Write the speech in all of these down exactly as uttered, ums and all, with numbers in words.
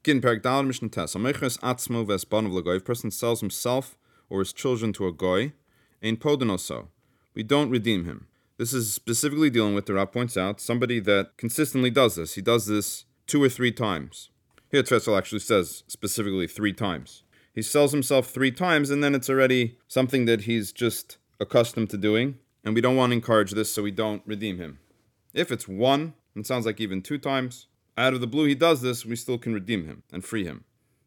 Gin Perak Daled Mishnah Tes. Ameches Atzmo Vesbanav Lagoy. If a person sells himself or his children to a goy, ein podenoso. We don't redeem him. This is specifically dealing with, the Rav points out, somebody that consistently does this. He does this two or three times. Here Tzvetzel actually says specifically three times. He sells himself three times, and then it's already something that he's just accustomed to doing, and we don't want to encourage this, so we don't redeem him. If it's one, and it sounds like even two times, out of the blue he does this, we still can redeem him and free him.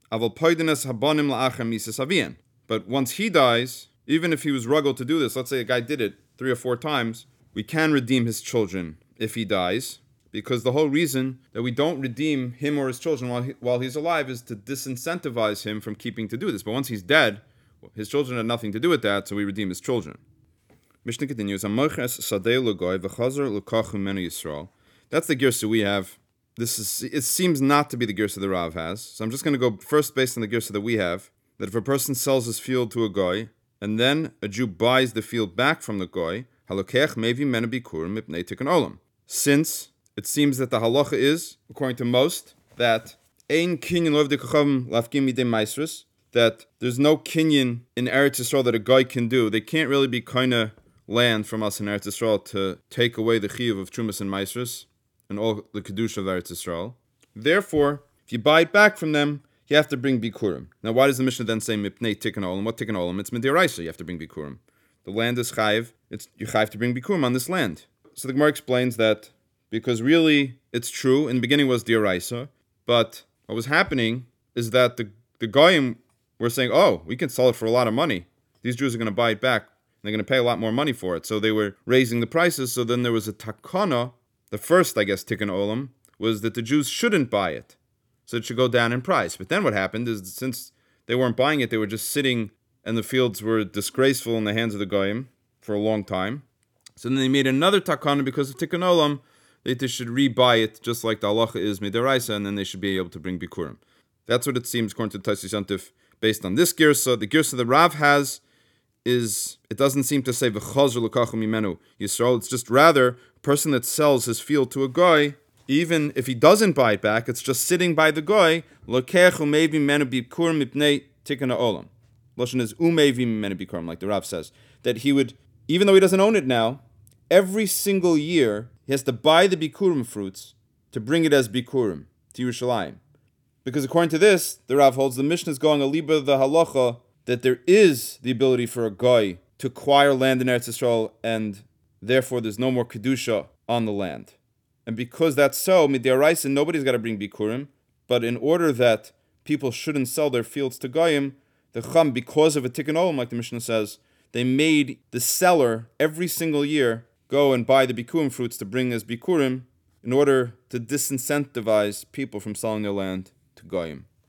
But once he dies, even if he was ruggled to do this, let's say a guy did it three or four times, we can redeem his children if he dies, because the whole reason that we don't redeem him or his children while he, while he's alive is to disincentivize him from keeping to do this. But once he's dead, his children had nothing to do with that, so we redeem his children. Mishnah continues, That's the girsa we have. This is, it seems not to be the girsa the Rav has, so I'm just going to go first based on the girsa that we have, that if a person sells his field to a goy, and then a Jew buys the field back from the goy, since it seems that the halacha is, according to most, that that there's no kinyan in Eretz Yisrael that a guy can do. They can't really be kind of land from us in Eretz Yisrael to take away the chiyuv of Trumas and Maasros and all the kedusha of Eretz Yisrael. Therefore, if you buy it back from them, you have to bring bikurim. Now, why does the Mishnah then say mipnei tikkun olam? What tikkun olam? It's midiraisa. You have to bring bikurim. The land is chayiv. It's you chayiv to bring bikurim on this land. So the Gemara explains that because really it's true. In the beginning was diraisa, but what was happening is that the the goyim were saying, "Oh, we can sell it for a lot of money. These Jews are going to buy it back. And they're going to pay a lot more money for it." So they were raising the prices. So then there was a takana. The first, I guess, tikkun olam was that the Jews shouldn't buy it. So it should go down in price. But then what happened is, since they weren't buying it, they were just sitting, and the fields were disgraceful in the hands of the goyim for a long time. So then they made another takana because of tikkun olam, that they should rebuy it, just like the halacha is midaraisa, and then they should be able to bring bikurim. That's what it seems, according to Tosfos Yontif, based on this girsa. The girsa the Rav has is, it doesn't seem to say v'chazer l'kachu mimenu Yisrael. It's just rather a person that sells his field to a goy, even if he doesn't buy it back, it's just sitting by the goy. Lokechu mevi mimenu bikurim mipnei tikkun ha'olam. Lashon is umevi mimenu bikurim, like the Rav says, that he would, even though he doesn't own it now, every single year he has to buy the bikurim fruits to bring it as bikurim to Yerushalayim. Because according to this, the Rav holds the Mishnah is going a liba the halacha that there is the ability for a goy to acquire land in Eretz Yisrael, and therefore there's no more kedusha on the land. And because that's so, mid'oraisa, nobody's got to bring bikurim. But in order that people shouldn't sell their fields to goyim, the chum, because of a tikkun olam, like the Mishnah says, they made the seller every single year go and buy the bikurim fruits to bring as bikurim in order to disincentivize people from selling their land to goyim.